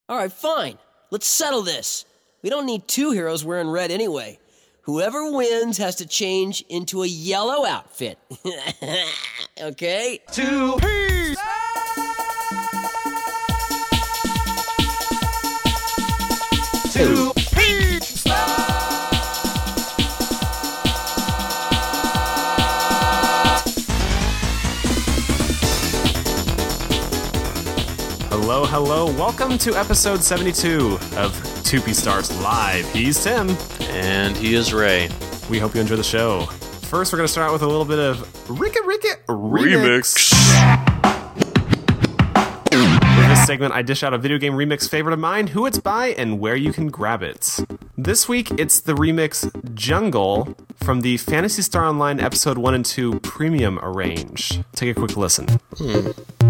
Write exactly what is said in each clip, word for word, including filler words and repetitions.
All right, fine. Let's settle this. We don't need two heroes wearing red anyway. Whoever wins has to change into a yellow outfit. Okay? Two Peace! Two Peace! Hello, hello. Welcome to episode seventy-two of Two P Stars Live. He's Tim. And he is Ray. We hope you enjoy the show. First, we're going to start out with a little bit of Ricka Ricka Remix. In this segment, I dish out a video game remix favorite of mine, who it's by, and where you can grab it. This week, it's the remix Jungle from the Phantasy Star Online episode one and two Premium Arrange. Take a quick listen. Hmm.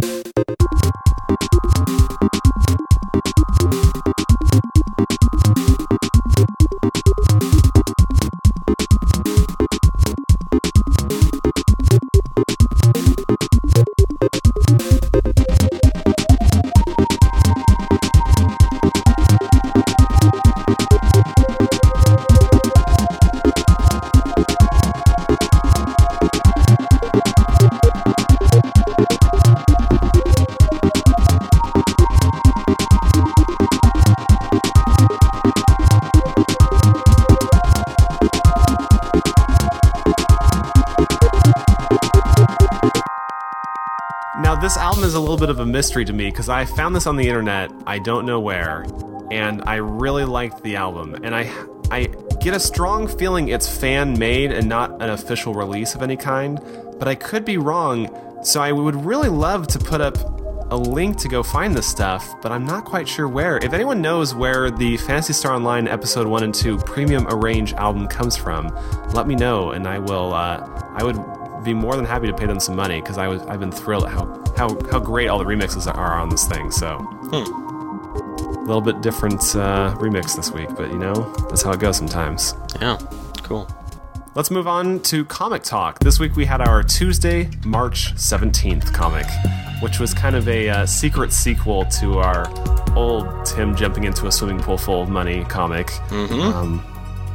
This album is a little bit of a mystery to me because I found this on the internet, I don't know where, and I really liked the album. And I I get a strong feeling it's fan-made and not an official release of any kind, but I could be wrong, so I would really love to put up a link to go find this stuff, but I'm not quite sure where. If anyone knows where the Phantasy Star Online episode one and two Premium Arrange album comes from, let me know, and I will, uh, I would be more than happy to pay them some money because I was I've been thrilled at how how how great all the remixes are on this thing. So hmm. a little bit different uh, remix this week, but you know that's how it goes sometimes. Yeah, cool. Let's move on to comic talk. This week we had our Tuesday, March seventeenth comic, which was kind of a uh, secret sequel to our old Tim jumping into a swimming pool full of money comic. Mm-hmm. Um,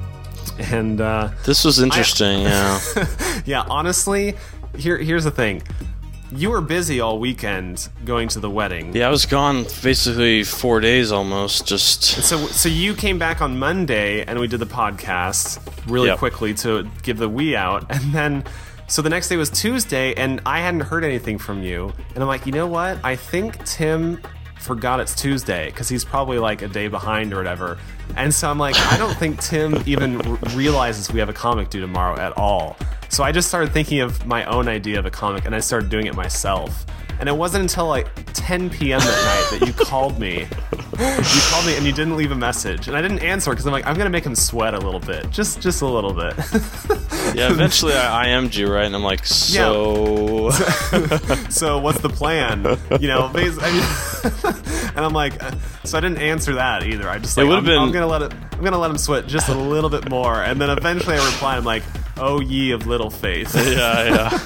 And uh, this was interesting, I, yeah. yeah, honestly, here here's the thing. You were busy all weekend going to the wedding. Yeah, I was gone basically four days almost, just... So so you came back on Monday, and we did the podcast really yep. quickly to give the we out, and then... So the next day was Tuesday, and I hadn't heard anything from you, and I'm like, you know what? I think Tim forgot it's Tuesday, because he's probably like a day behind or whatever. And so I'm like, I don't think Tim even r- realizes we have a comic due tomorrow at all. So I just started thinking of my own idea of a comic, and I started doing it myself. And it wasn't until like ten p.m. that night that you called me. You called me and you didn't leave a message. And I didn't answer because I'm like, I'm going to make him sweat a little bit. Just just a little bit. Yeah, eventually I I M'd you, right? And I'm like, so... Yeah. So what's the plan? You know, basically, I mean, and I'm like, so I didn't answer that either. I just like, I'm, been... I'm going to let it, I'm going to let him sweat just a little bit more. And then eventually I reply, I'm like, oh, ye of little faith. Yeah,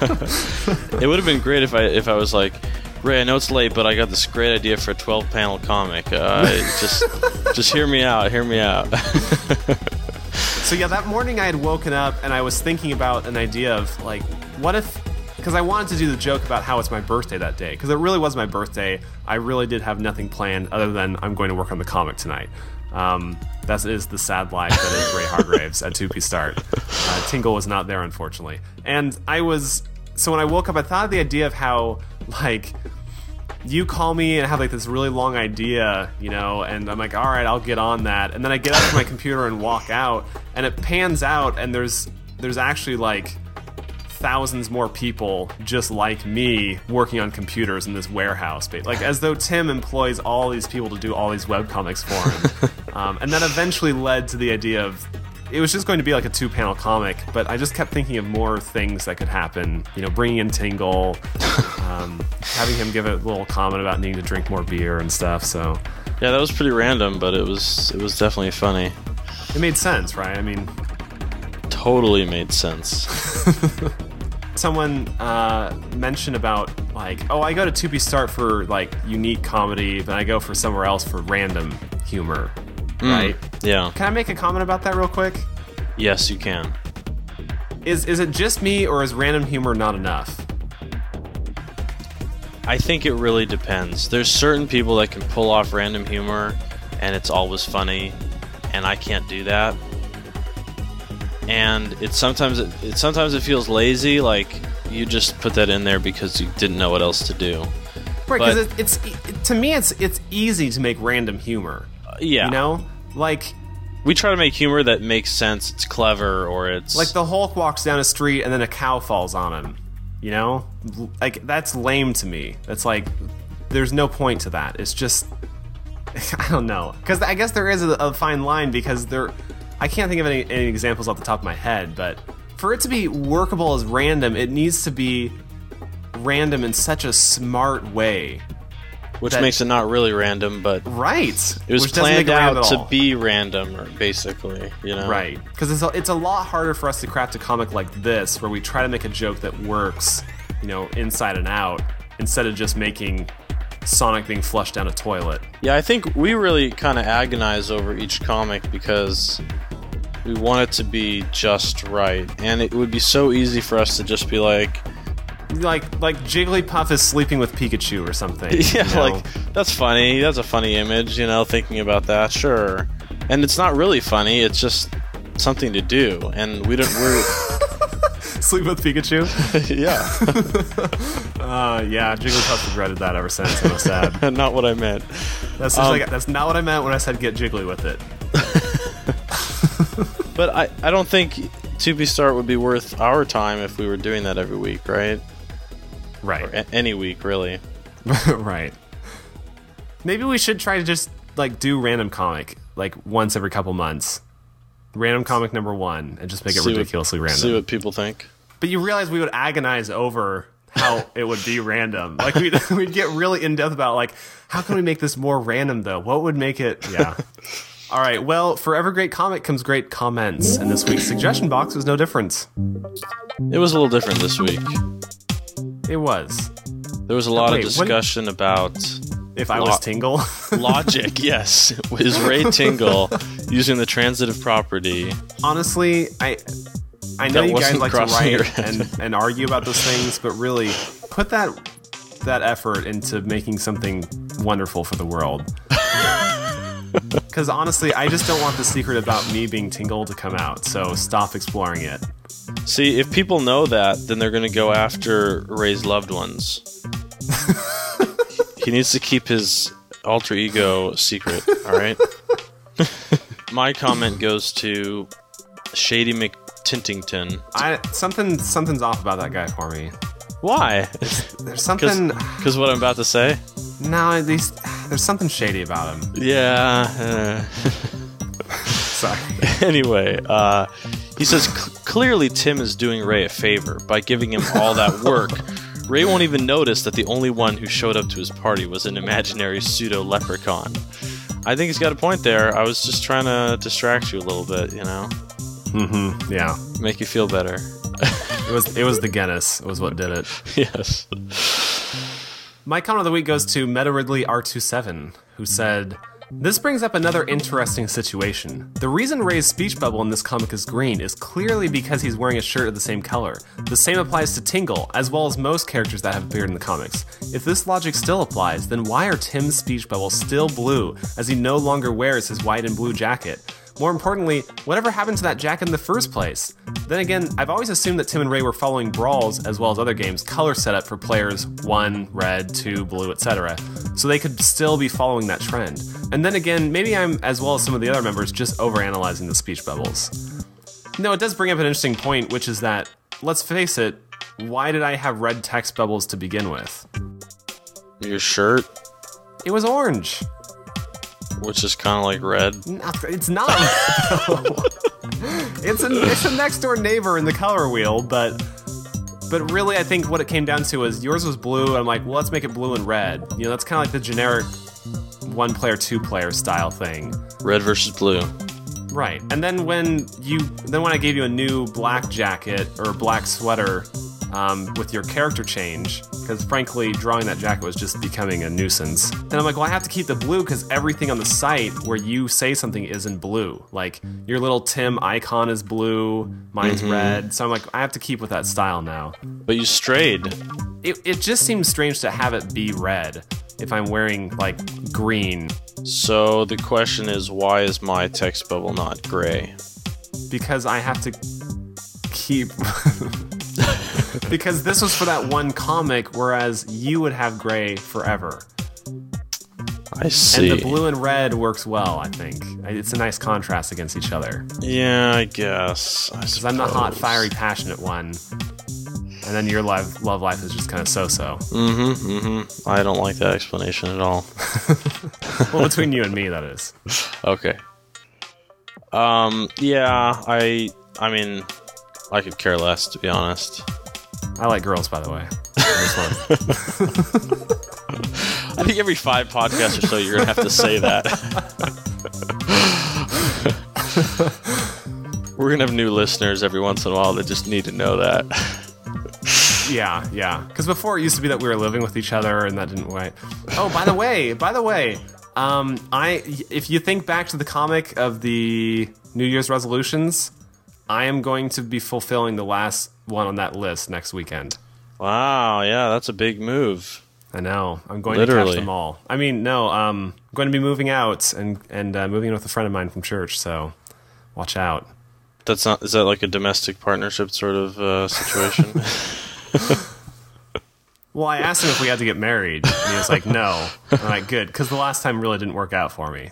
yeah. It would have been great if I if I was like, Ray, I know it's late, but I got this great idea for a twelve panel comic. Uh, just just hear me out, hear me out. So yeah, that morning I had woken up and I was thinking about an idea of like, what if, because I wanted to do the joke about how it's my birthday that day, because it really was my birthday. I really did have nothing planned other than I'm going to work on the comic tonight. Um, that is the sad life that is Ray Hargraves at two P Start. Uh, Tingle was not there, unfortunately. And I was, so when I woke up, I thought of the idea of how, like, you call me and have, like, this really long idea, you know, and I'm like, all right, I'll get on that. And then I get out of my computer and walk out, and it pans out, and there's there's actually, like, thousands more people just like me working on computers in this warehouse, like as though Tim employs all these people to do all these webcomics for him. um, and that eventually led to the idea of it was just going to be like a two-panel comic, but I just kept thinking of more things that could happen. You know, bringing in Tingle, um, having him give a little comment about needing to drink more beer and stuff. So yeah, that was pretty random, but it was it was definitely funny. It made sense, right? I mean, totally made sense. Someone uh, mentioned about like, oh, I go to two P Start for like unique comedy, but I go for somewhere else for random humor, right? Yeah. Can I make a comment about that real quick? Yes, you can. Is is it just me, or is random humor not enough? I think it really depends. There's certain people that can pull off random humor, and it's always funny, and I can't do that. And it's sometimes it, it sometimes it feels lazy, like you just put that in there because you didn't know what else to do. Right, But- because it, it's it, to me, it's it's easy to make random humor. Yeah. You know, like We try to make humor that makes sense, it's clever, or it's... like the Hulk walks down a street and then a cow falls on him. You know, like that's lame to me. That's like there's no point to that. It's just I don't know, because I guess there is a, a fine line, because there I can't think of any, any examples off the top of my head, but for it to be workable as random, it needs to be random in such a smart way. which that- makes it not really random, but Right. it was Which doesn't make planned it random out at to all. be random, or basically, you know? Right. Because it's a, it's a lot harder for us to craft a comic like this, where we try to make a joke that works, you know, inside and out, instead of just making Sonic being flushed down a toilet. Yeah, I think we really kind of agonize over each comic because we want it to be just right, and it would be so easy for us to just be like, Like like Jigglypuff is sleeping with Pikachu or something. yeah, you know? like, that's funny, that's a funny image, you know, thinking about that, sure. And it's not really funny, it's just something to do, and we don't, we're, Sleep with Pikachu? yeah, Uh, yeah, Jigglypuff regretted that ever since. I'm sad. not what I meant. That's, just Um, like, that's not what I meant when I said get jiggly with it. But I, I don't think two P Start would be worth our time if we were doing that every week, right? Right. A- any week, really. Right. Maybe we should try to just like do random comic like once every couple months. Random comic number one, and just make it See what- ridiculously random. See what people think. But you realize we would agonize over how it would be random. Like we'd, we'd get really in depth about like how can we make this more random though? What would make it? Yeah. All right. Well, for every great comic comes great comments, and this week's suggestion box was no different. It was a little different this week. It was. There was a lot Wait, of when- discussion about If I Lo- was Tingle. logic. Yes, is Ray Tingle using the transitive property? Honestly, I I know That you guys wasn't like to crossing your write head. and, and argue about those things, but really put that that effort into making something wonderful for the world. Because honestly, I just don't want the secret about me being Tingle to come out, so stop exploring it. See, if people know that, then they're going to go after Ray's loved ones. He needs to keep his alter ego secret, alright? My comment goes to Shady McTintington. I something something's off about that guy for me. Why? There's something. Because what I'm about to say? No, at least there's something shady about him. Yeah. uh, Sorry. Anyway, uh, he says, "C- clearly Tim is doing Ray a favor by giving him all that work. Ray won't even notice that the only one who showed up to his party was an imaginary pseudo-leprechaun." I think he's got a point there. I was just trying to distract you a little bit, you know? Mm-hmm. Yeah. Make you feel better. It was it was the Guinness. It was what did it. Yes. My comment of the week goes to Meta Ridley R twenty-seven, who said, "This brings up another interesting situation. The reason Ray's speech bubble in this comic is green is clearly because he's wearing a shirt of the same color. The same applies to Tingle, as well as most characters that have appeared in the comics. If this logic still applies, then why are Tim's speech bubbles still blue, as he no longer wears his white and blue jacket? More importantly, whatever happened to that jacket in the first place? Then again, I've always assumed that Tim and Ray were following Brawl's, as well as other games, color setup for players one, red, two, blue, et cetera. So they could still be following that trend. And then again, maybe I'm, as well as some of the other members, just overanalyzing the speech bubbles. No, it does bring up an interesting point, which is that, let's face it, why did I have red text bubbles to begin with? Your shirt, It was orange. which is kind of like red. No, it's not. it's a it's a next door neighbor in the color wheel, but but really, I think what it came down to was yours was blue. And I'm like, well, let's make it blue and red. You know, that's kind of like the generic one player, two player style thing, Red versus blue. right? And then when you then when I gave you a new black jacket or black sweater, um, with your character change, because frankly, drawing that jacket was just becoming a nuisance. Then I'm like, well, I have to keep the blue because everything on the site where you say something is in blue. Like, your little Tim icon is blue, mine's Mm-hmm. red. So I'm like, I have to keep with that style now. But you strayed. It, it just seems strange to have it be red if I'm wearing, like, green. So the question is, why is my text bubble not gray? Because I have to keep... Because this was for that one comic, whereas you would have gray forever. I see. And the blue and red works well, I think. It's a nice contrast against each other. Yeah, I guess. Because I'm the hot, fiery, passionate one. And then your life, love life is just kind of so-so. Mm-hmm, mm-hmm. I don't like that explanation at all. Well, between you and me, that is. Okay. Um, yeah, I, I mean, I could care less, to be honest. I like girls, by the way. I just want- I think every five podcasts or so you're going to have to say that. We're going to have new listeners every once in a while that just need to know that. Yeah, yeah. Because before it used to be that we were living with each other, and that didn't wait. Oh, by the way, by the way, um, I if you think back to the comic of the New Year's resolutions, I am going to be fulfilling the last one on that list next weekend. Wow, yeah, that's a big move. I know. I'm going to Literally. catch them all. I mean, no, um, I'm going to be moving out and and uh, moving in with a friend of mine from church. So, watch out. That's not. Is that like a domestic partnership sort of uh, situation? Well, I asked him if we had to get married, and he was like, "No." I'm like, "Good," because the last time really didn't work out for me.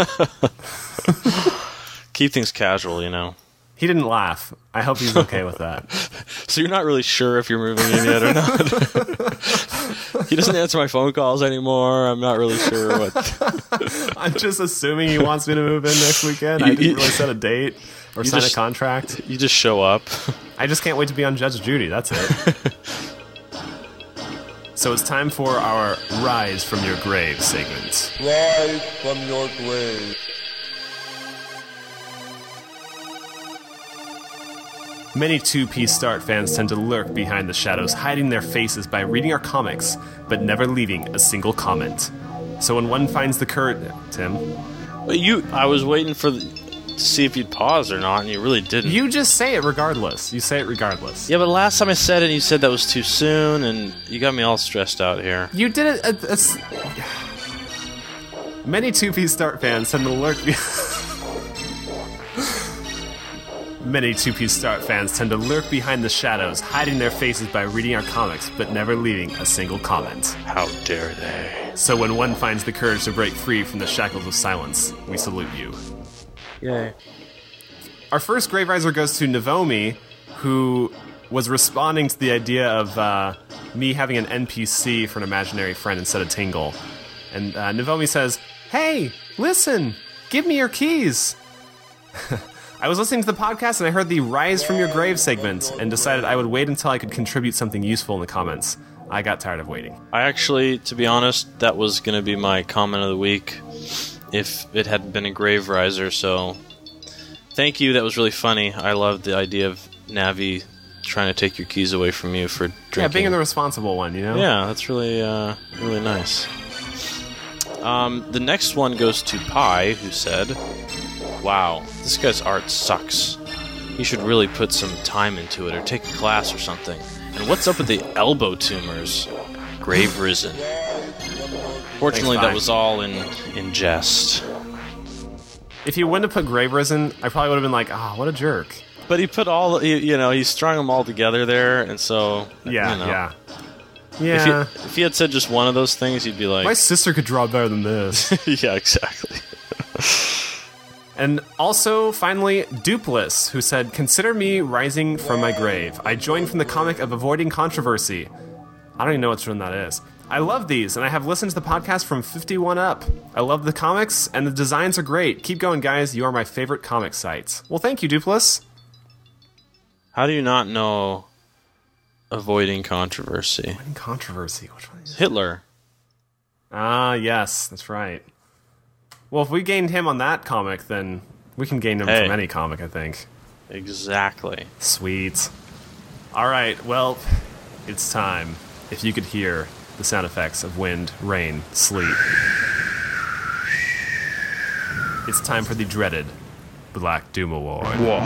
Keep things casual, you know. He didn't laugh. I hope he's okay with that. So you're not really sure if you're moving in yet or not. He doesn't answer my phone calls anymore. I'm not really sure what. I'm just assuming he wants me to move in next weekend. I You- didn't you- really set a date or you sign just- a contract. You just show up. I just can't wait to be on Judge Judy. That's it. So it's time for our Rise from Your Grave segment. Rise from your grave. Many two-piece Start fans tend to lurk behind the shadows, hiding their faces by reading our comics, but never leaving a single comment. So when one finds the courage... Tim? But you, I was waiting for the, to see if you'd pause or not, and you really didn't. You just say it regardless. You say it regardless. Yeah, but last time I said it, you said that was too soon, and you got me all stressed out here. You did it... Uh, uh, Many two-piece Start fans tend to lurk... Many two-piece Start fans tend to lurk behind the shadows, hiding their faces by reading our comics, but never leaving a single comment. How dare they? So when one finds the courage to break free from the shackles of silence, we salute you. Yay. Our first Grave Riser goes to Novomi, who was responding to the idea of uh, me having an N P C for an imaginary friend instead of Tingle. And uh, Novomi says, "Hey, listen, give me your keys." I was listening to the podcast and I heard the Rise from Your Grave segment and decided I would wait until I could contribute something useful in the comments. I got tired of waiting. I actually, to be honest, that was going to be my comment of the week if it hadn't been a Grave Riser, so thank you, that was really funny. I loved the idea of Navi trying to take your keys away from you for drinking. Yeah, being the responsible one, you know? Yeah, that's really, uh, really nice. Um, the next one goes to Pi, who said, "Wow, this guy's art sucks. He should really put some time into it or take a class or something. And what's up with the elbow tumors? Grave risen." Fortunately, Thanks, Pi. that was all in, in jest. If you wouldn't have put Grave Risen, I probably would have been like, ah, oh, what a jerk. But he put all, you you know, he strung them all together there, and so, Yeah, you know. yeah. If, Yeah. he, if he had said just one of those things, you'd be like, My sister could draw better than this. yeah, exactly. And also, finally, Dupless, who said, "Consider me rising from my grave. I joined from the comic of Avoiding Controversy." I don't even know which one that is. "I love these, and I have listened to the podcast from fifty-one up. I love the comics, and the designs are great. Keep going, guys. You are my favorite comic sites." Well, thank you, Dupless. How do you not know Avoiding Controversy? Controversy. Which one is it? Hitler. Ah, yes, that's right. Well, if we gained him on that comic, then we can gain him Hey. from any comic, I think. Exactly. Sweet. All right, well, It's time. If you could hear the sound effects of wind, rain, sleet. It's time for the dreaded Black Doom Award.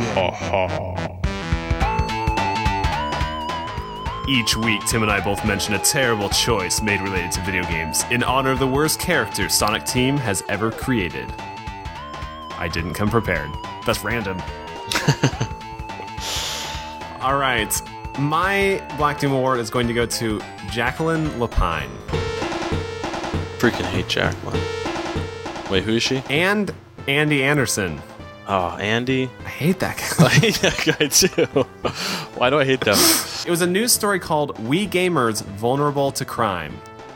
Each week, Tim and I both mention a terrible choice made related to video games in honor of the worst character Sonic Team has ever created. I didn't come prepared. That's random. All right. My Black Doom Award is going to go to Jacqueline Lapine. Freaking hate Jacqueline. Wait, who is she? And Andy Anderson. Oh, Andy. I hate that guy. I hate that guy too. Why do I hate them? It was a news story called We Gamers Vulnerable to Crime.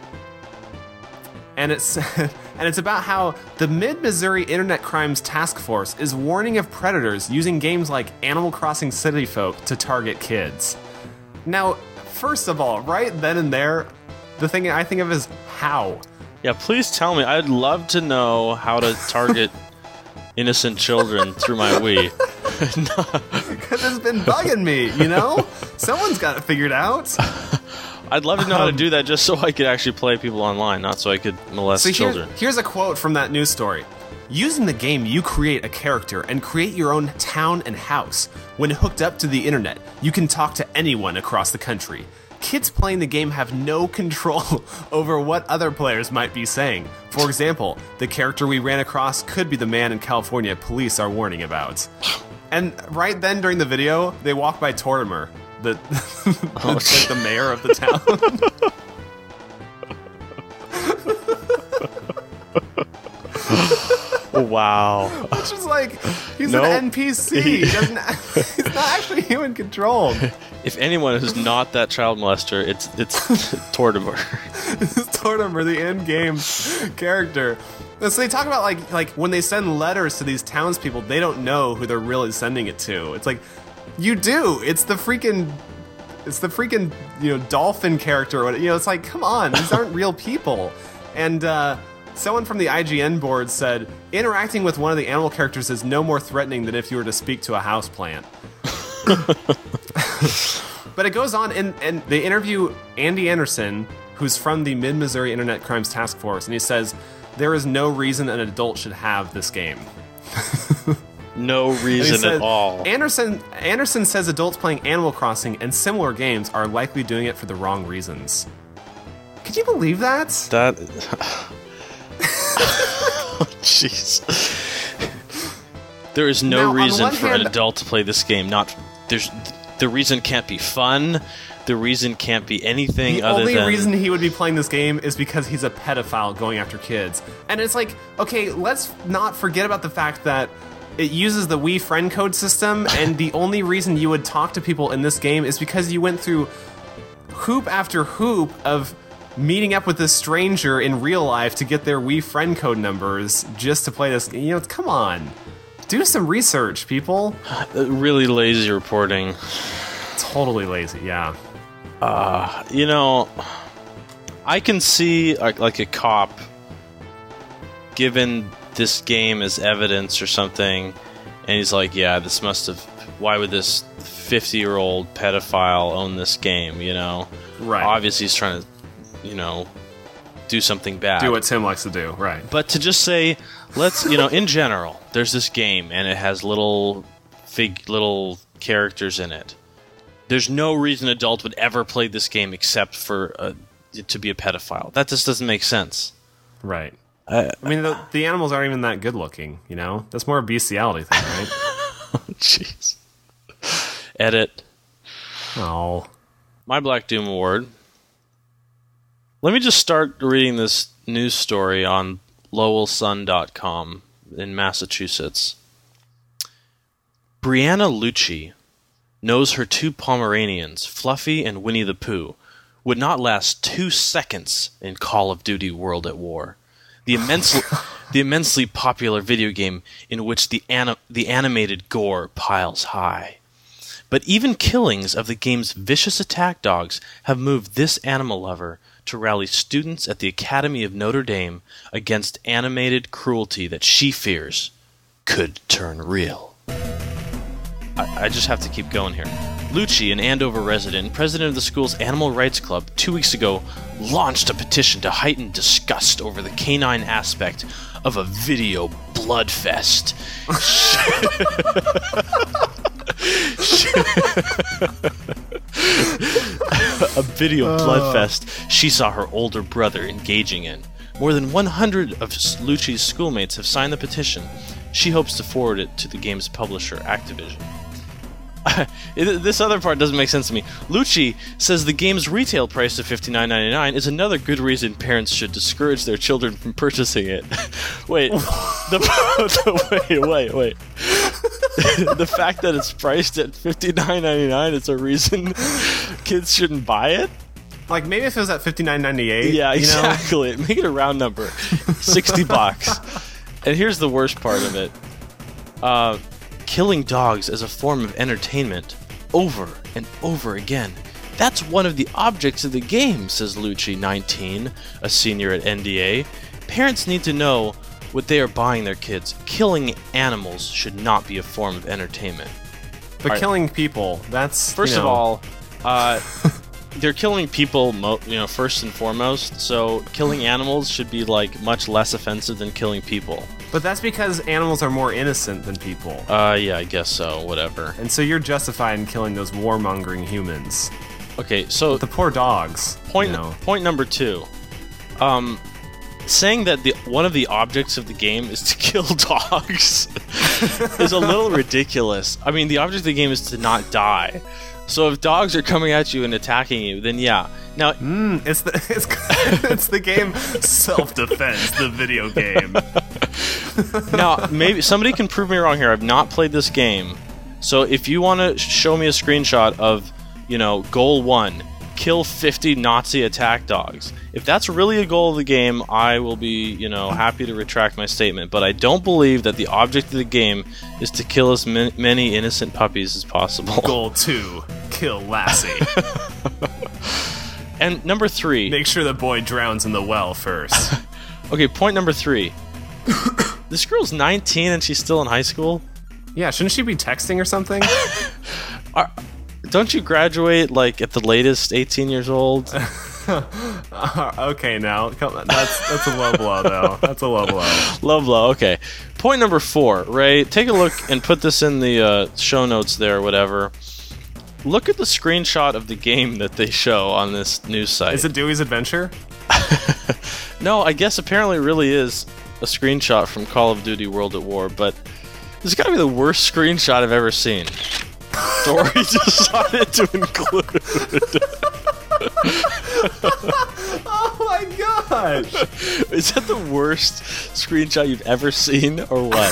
And it's and it's about how the Mid-Missouri Internet Crimes Task Force is warning of predators using games like Animal Crossing City Folk to target kids. Now, first of all, right then and there, the thing I think of is how. Yeah, please tell me. I'd love to know how to target innocent children through my Wii. Because it's been bugging me, you know? Someone's got it figured out. I'd love to know how to Um, do that just so I could actually play people online, not so I could molest So here- children. here's a quote from that news story. Using the game, you create a character and create your own town and house. When hooked up to the internet, you can talk to anyone across the country. Kids playing the game have no control over what other players might be saying. For example, the character we ran across could be the man in California police are warning about. And right then during the video, they walk by Tortimer, the, Oh, like the mayor of the town. Wow. Which is like, he's Nope. an N P C. He doesn't, he's not actually human controlled. If anyone is not that child molester, it's it's Tortimer. This is Tortimer, the in-game character. And so they talk about like like when they send letters to these townspeople, they don't know who they're really sending it to. It's like, you do. It's the freaking, it's the freaking you know dolphin character. Or what, you know, it's like, come on, these aren't real people. And uh, someone from the I G N board said, interacting with one of the animal characters is no more threatening than if you were to speak to a houseplant. But it goes on, and, and they interview Andy Anderson, who's from the Mid-Missouri Internet Crimes Task Force, and he says, there is no reason an adult should have this game. No And he reason said- at all. Anderson, Anderson says adults playing Animal Crossing and similar games are likely doing it for the wrong reasons. Could you believe that? That. Jeez. There is no Now, on the reason one for hand- an adult to play this game. Not there's the reason can't be fun. The reason can't be anything The other only than reason he would be playing this game is because he's a pedophile going after kids. And it's like, okay, let's not forget about the fact that it uses the Wii friend code system, and the only reason you would talk to people in this game is because you went through hoop after hoop of meeting up with this stranger in real life to get their Wii friend code numbers just to play this. You know, come on. Do some research, people. Uh, really lazy reporting. Totally lazy, yeah. You know, I can see like, like a cop given this game as evidence or something, and he's like, yeah, this must have, why would this fifty-year-old pedophile own this game, you know? Right. Obviously he's trying to, you know, do something bad. Do what Tim likes to do, right. But to just say, let's, you know, in general, there's this game, and it has little fig, little characters in it. There's no reason an adult would ever play this game except for uh, to be a pedophile. That just doesn't make sense. Right. I, I mean, the, the animals aren't even that good looking, you know? That's more a bestiality thing, right? Jeez. Edit. Oh. My Black Doom Award. Let me just start reading this news story on Lowell Sun dot com in Massachusetts. Brianna Lucci knows her two Pomeranians, Fluffy and Winnie the Pooh, would not last two seconds in Call of Duty World at War. The immensely, the immensely popular video game in which the ani- the animated gore piles high. But even killings of the game's vicious attack dogs have moved this animal lover to rally students at the Academy of Notre Dame against animated cruelty that she fears could turn real. I, I just have to keep going here. Lucci, an Andover resident and president of the school's Animal Rights Club, two weeks ago launched a petition to heighten disgust over the canine aspect of a video bloodfest. A video uh. bloodfest she saw her older brother engaging in. More than one hundred of Lucci's schoolmates have signed the petition. She hopes to forward it to the game's publisher, Activision. This other part doesn't make sense to me. Lucci says the game's retail price of fifty-nine ninety-nine is another good reason parents should discourage their children from purchasing it. Wait, the, the, wait, wait, wait. The fact that it's priced at fifty-nine ninety-nine is a reason kids shouldn't buy it? Like, maybe if it was at fifty-nine ninety-eight. Yeah, you know? exactly. Make it a round number. sixty bucks. And here's the worst part of it. Uh, killing dogs as a form of entertainment over and over again. That's one of the objects of the game, says Lucci, nineteen, a senior at N D A. Parents need to know what they are buying their kids. Killing animals should not be a form of entertainment. But right. killing people, that's... First you know. of all, uh, they're killing people, mo- you know, first and foremost, so killing animals should be, like, much less offensive than killing people. But that's because animals are more innocent than people. Uh, yeah, I guess so, whatever. And so you're justified in killing those warmongering humans. Okay, so... But the poor dogs. Point, you know. point number two. Um... Saying that the one of the objects of the game is to kill dogs is a little ridiculous. I mean, the object of the game is to not die. So if dogs are coming at you and attacking you, then yeah. Now, mm, it's the it's, it's the game Self-Defense, the video game. Now, maybe somebody can prove me wrong here. I've not played this game. So if you want to show me a screenshot of, you know, goal one, kill fifty Nazi attack dogs. If that's really a goal of the game, I will be, you know, happy to retract my statement. But I don't believe that the object of the game is to kill as man- many innocent puppies as possible. Goal two, kill Lassie. And number three... Make sure the boy drowns in the well first. Okay, point number three. This girl's nineteen and she's still in high school? Yeah, shouldn't she be texting or something? Are, don't you graduate, like, at the latest eighteen years old? uh, okay, now that's that's a low blow, though. That's a low blow. Low blow. Okay. Point number four, Ray. Take a look and put this in the uh, show notes there, or whatever. Look at the screenshot of the game that they show on this news site. Is it Dewey's Adventure? No, I guess apparently it really is a screenshot from Call of Duty World at War, but this has got to be the worst screenshot I've ever seen. Dory decided to include. Oh my gosh! Is that the worst screenshot you've ever seen, or what?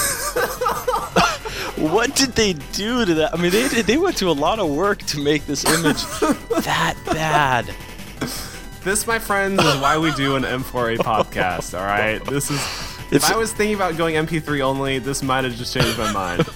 What did they do to that? I mean, they they went to a lot of work to make this image that bad. This, my friends, is why we do an M four A podcast, all right? This is... If it's, I was thinking about going M P three only, this might have just changed my mind.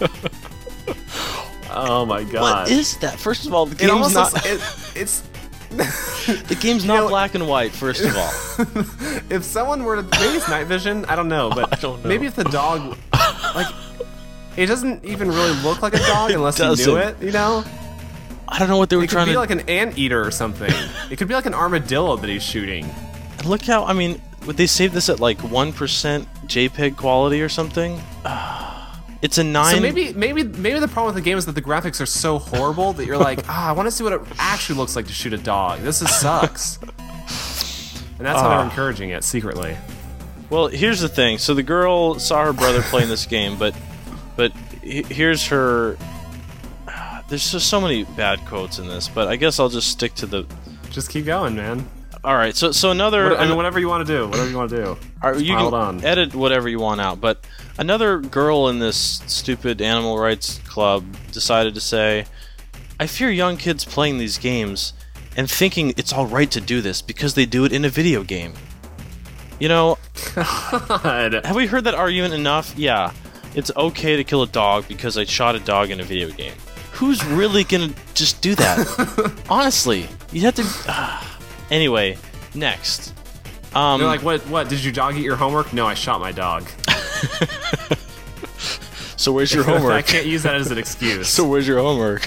Oh my god! What is that? First of all, the game's not. Looks, it, it's the game's not know, black and white. First of all, if someone were to, maybe it's night vision. I don't know, but I don't know. Maybe if the dog, like, it doesn't even really look like a dog unless you knew it. You know. I don't know what they were it trying to. It could be like an anteater or something. It could be like an armadillo that he's shooting. Look how I mean, would they save this at like one percent JPEG quality or something? Uh, It's a nine. So maybe, maybe, maybe the problem with the game is that the graphics are so horrible that you're like, ah, oh, I want to see what it actually looks like to shoot a dog. This is sucks. And that's uh, how they're encouraging it secretly. Well, here's the thing. So the girl saw her brother playing this game, but, but here's her. Uh, there's just so many bad quotes in this, but I guess I'll just stick to the. Just keep going, man. All right. So, so another. What, I mean, whatever you want to do. Whatever you want to do. All right, you can on. edit whatever you want out, but. Another girl in this stupid animal rights club decided to say, I fear young kids playing these games and thinking it's alright to do this because they do it in a video game. You know, God. Have we heard that argument enough? Yeah, it's okay to kill a dog because I shot a dog in a video game. Who's really gonna just do that? Honestly, you have to... Uh, anyway, next. Um, They're like, what, what, did your dog eat your homework? No, I shot my dog. So where's your I homework? can't use that as an excuse. So where's your homework?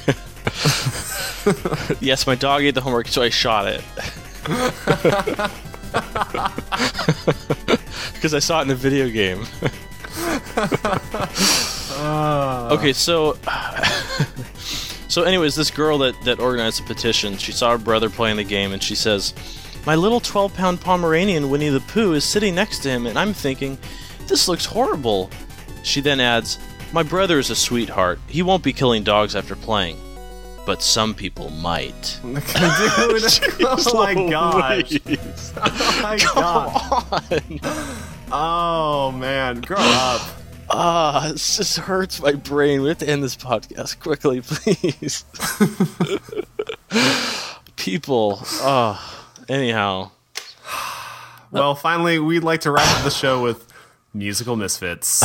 Yes, my dog ate the homework, so I shot it. Because I saw it in a video game. uh. Okay, so... So anyways, this girl that, that organized the petition, she saw her brother playing the game, and she says, my little twelve-pound Pomeranian Winnie the Pooh is sitting next to him, and I'm thinking, this looks horrible. She then adds, my brother is a sweetheart. He won't be killing dogs after playing. But some people might. Dude, oh my gosh. Oh my gosh. Oh man, grow up. Ah, uh, this just hurts my brain. We have to end this podcast quickly, please. People. Oh, anyhow. Well, finally, we'd like to wrap up the show with musical misfits.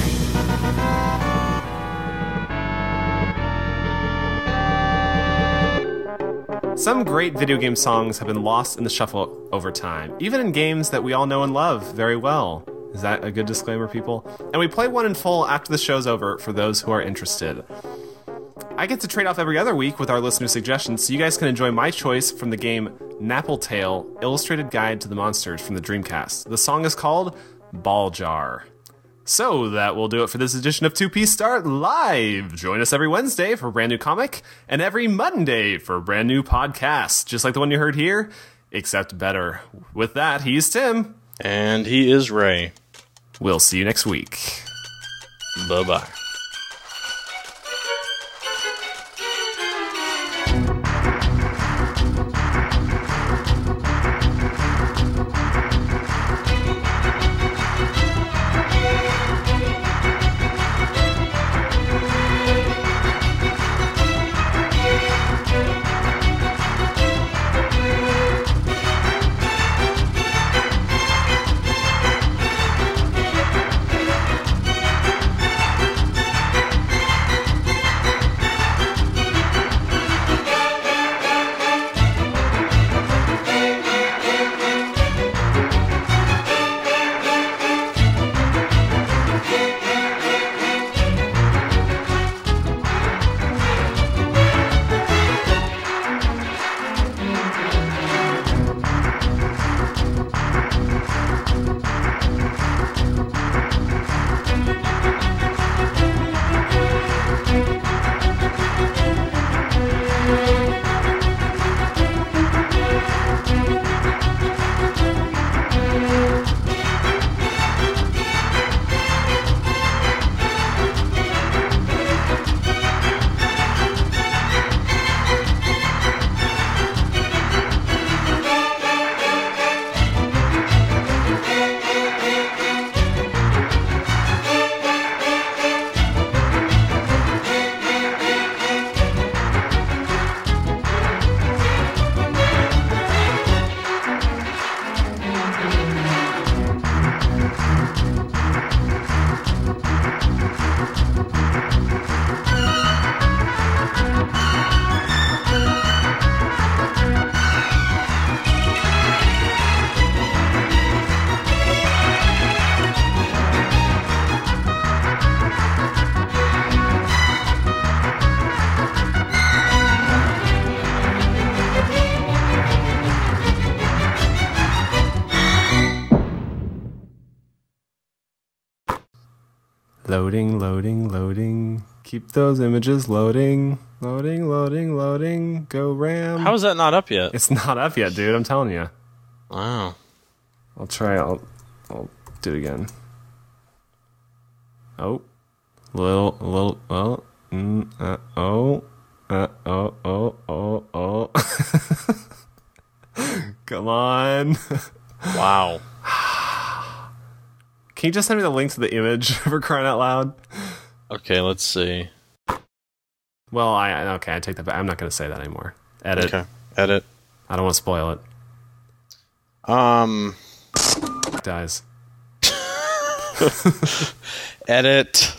Some great video game songs have been lost in the shuffle over time, even in games that we all know and love very well. Is that a good disclaimer, people? And we play one in full after the show's over for those who are interested. I get to trade off every other week with our listener suggestions, so you guys can enjoy my choice from the game Nappletail, Illustrated Guide to the Monsters from the Dreamcast. The song is called Ball Jar. So that will do it for this edition of two Piece Start Live. Join us every Wednesday for a brand new comic, and every Monday for a brand new podcast, just like the one you heard here, except better. With that, he's Tim. And he is Ray. We'll see you next week. Bye-bye. Loading, loading, loading. Keep those images loading. Loading, loading, loading. Go RAM. How is that not up yet? It's not up yet, dude. I'm telling you. Wow. I'll try. I'll, I'll do it again. Oh. Little, little, well. Mm, uh, oh. Uh, oh, oh, oh, oh. Come on. Wow. Can you just send me the link to the image for crying out loud? Okay, let's see. Well, I okay, I take that back. I'm not going to say that anymore. Edit. Okay, edit. I don't want to spoil it. Um, dies. Edit.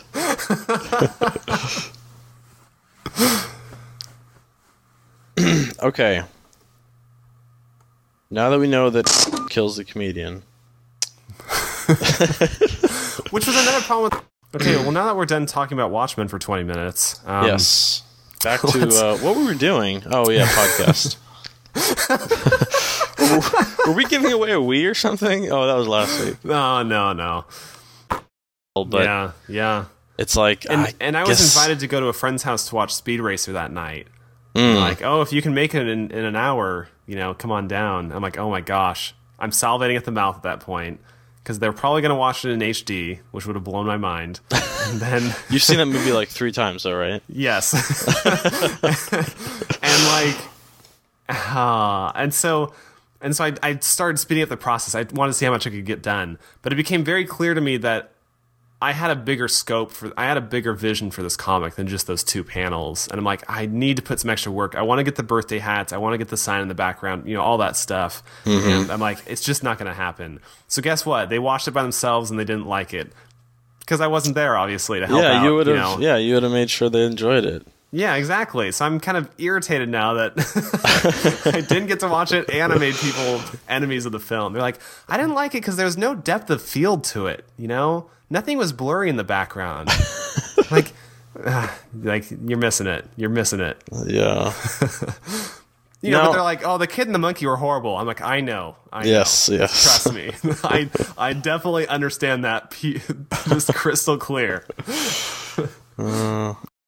Okay. Now that we know that kills the comedian. Which was another problem with... Okay, well, now that we're done talking about Watchmen for twenty minutes, um, yes. Back to uh, what we were doing. Oh yeah, podcast. were, were we giving away a Wii or something? Oh, that was last week. No, no, no. But yeah, yeah. It's like, and I and I was guess... invited to go to a friend's house to watch Speed Racer that night. Mm. Like, oh, if you can make it in, in an hour, you know, come on down. I'm like, oh my gosh, I'm salivating at the mouth at that point. Because they're probably going to watch it in H D, which would have blown my mind. And then you've seen that movie like three times, though, right? Yes. and like, uh, and so, and so I, I started speeding up the process. I wanted to see how much I could get done, but it became very clear to me that I had a bigger scope for, I had a bigger vision for this comic than just those two panels. And I'm like, I need to put some extra work. I want to get the birthday hats. I want to get the sign in the background, you know, all that stuff. Mm-hmm. And I'm like, it's just not going to happen. So guess what? They watched it by themselves and they didn't like it because I wasn't there, obviously, to help yeah, out. You would have, you know? Yeah, you would have made sure they enjoyed it. Yeah, exactly. So I'm kind of irritated now that I didn't get to watch it and I made people enemies of the film. They're like, I didn't like it because there was no depth of field to it, you know? Nothing was blurry in the background. like, uh, like you're missing it. You're missing it. Yeah. you know, no. But they're like, oh, the kid and the monkey were horrible. I'm like, I know. I yes, know. yes. Trust me. I I definitely understand that p- just crystal clear. Uh,